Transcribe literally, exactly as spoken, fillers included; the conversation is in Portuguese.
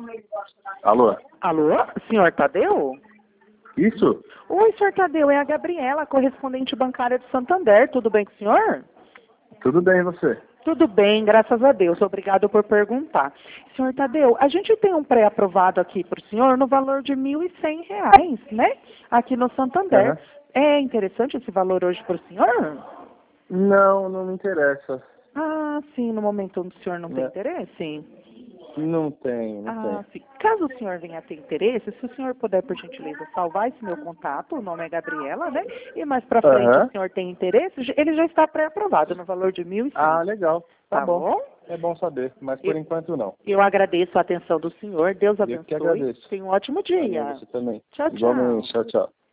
Alô? Alô? Senhor Tadeu? Isso? Oi, senhor Tadeu, é a Gabriela, correspondente bancária do Santander. Tudo bem com o senhor? Tudo bem, e você? Tudo bem, graças a Deus. Obrigado por perguntar. Senhor Tadeu, a gente tem um pré-aprovado aqui para o senhor no valor de mil e cem reais, né? Aqui no Santander. Uhum. É interessante esse valor hoje para o senhor? Não, não me interessa. Ah, sim, no momento o senhor não tem Né? interesse? Não tem, não Ah, tem. sim. Caso o senhor venha a ter interesse, se o senhor puder, por gentileza, salvar esse meu contato, o nome é Gabriela, né? E mais pra frente o Aham. senhor tem interesse, ele já está pré-aprovado no valor de mil e cem. Ah, legal. Tá, Tá bom. bom? É bom saber, mas por Eu, enquanto não. eu agradeço a atenção do senhor, Deus Eu que abençoe. agradeço. Tenha um ótimo Amém, dia. você também. Tchau, Igualmente. tchau. Tchau, tchau.